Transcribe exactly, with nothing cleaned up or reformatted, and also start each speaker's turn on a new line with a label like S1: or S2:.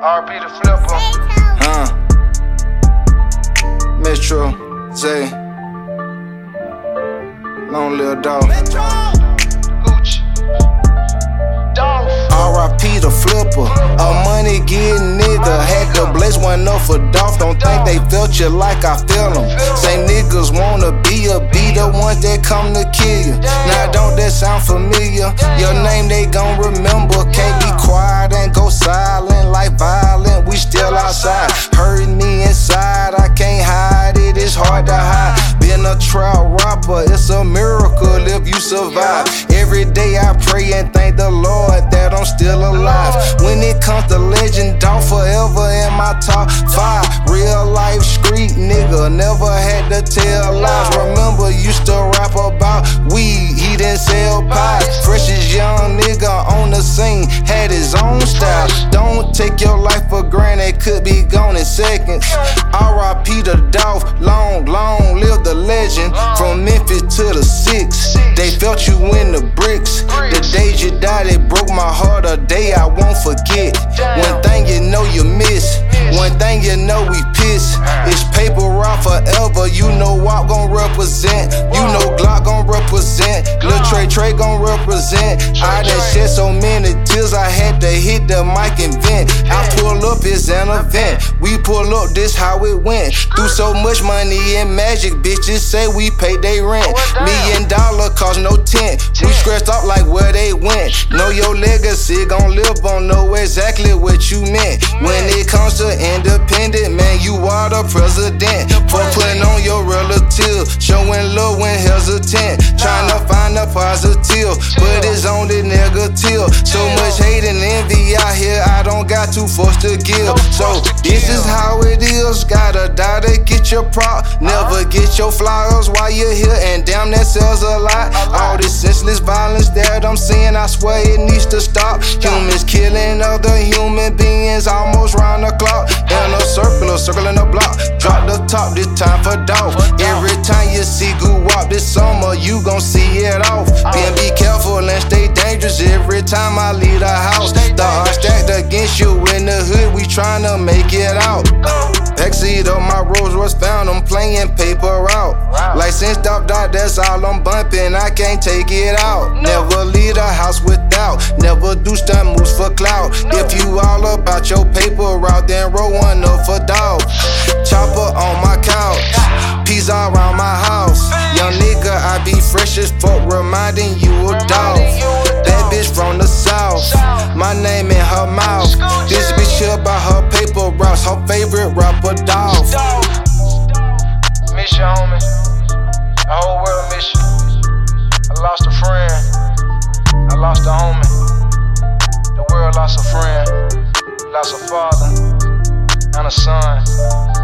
S1: R P the Flipper.
S2: Huh. Metro, Zay. Long live dog.
S1: Gucci. Dolph.
S2: R I P the Flipper. A money getting nigga. Had to blaze one up for Dolph. Don't think they felt you like I feel them. Same niggas wanna be a be the ones that come to kill you. Now don't that sound familiar? Your name they gon' remember. Can't be quiet and go silent like violent. We still outside. Hurt me inside. I can't hide it. It's hard to hide. Been a trap rapper. It's a miracle if you survive. Every day I pray and thank the Lord that I'm still alive. When it comes to legend, Dolph forever in my top five. Real life street nigga, never had to tell lies. Remember, used to rap about weed, he didn't sell pies. Fresh as young nigga on the scene, had his own style. Don't take your life for granted, could be gone in seconds. R I P the Dolph, long, long live the legend. From Memphis to the six, they felt you in the bricks. The days you died, it broke my heart, a day I won't forget. One thing you know you miss, one thing you know we piss. It's paper route forever, you know WAP gon' represent. You know Glock gon' represent, Lil Trey Trey gon' represent. I done shed so many tears, I had to hit the mic and vent. I pull up, it's an event. We pull up, this how it went. Through so much money and magic, bitches say we pay they rent. Million dollar cost no tent. We scratched off like where they went. Know your legacy gon' live on, know exactly what you meant. When it comes to independent, man, you are the president. For putting on your relative, showing love when hesitant. Trying to find a positive, but it's only negative. So much hate and envy out here, I don't got too forced to give. So this is how it is, gotta die to get your prop. Never get your flowers while you're here, and damn that sells a lot. All this senseless violence that I'm seeing, I swear it needs to stop. Humans killing other human beings almost round the clock. In a circle, circle in the block. Drop the top, this time for Dolph. Every time you see Goo-Wop this summer, you gon' see it off. Being be careful and stay dangerous every time I leave the house. The odds stacked against you in the hood, we tryna make it out. Backseat of my Rolls Royce found, I'm playing paper out. License dot dot, that's all I'm bumping, I can't take it out. Never leave the house without, never do stunt moves for clout. If you all about your paper route, then roll one up for Dolph. Chopper on my couch, peas all around my house. Young nigga, I be fresh as fuck, reminding you of Dolph. That bitch from the south, my name in her mouth. This bitch here about her paper routes, her favorite rapper Dolph.
S1: Miss you, homie. The whole world miss you. I lost a friend. I lost a homie. The world lost a friend. Lost a father and a son.